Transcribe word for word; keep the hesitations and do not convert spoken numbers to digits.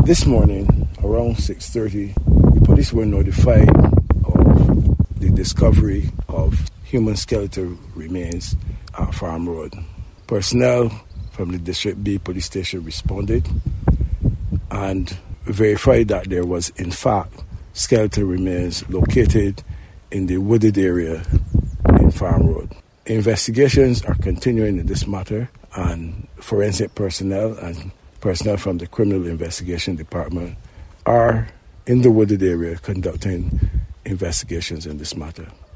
This morning, around six thirty, the police were notified of the discovery of human skeletal remains at Farm Road. Personnel from the District B police station responded and verified that there was, in fact, skeletal remains located in the wooded area in Farm Road. Investigations are continuing in this matter, and forensic personnel and personnel from the Criminal Investigation Department are in the wooded area conducting investigations in this matter.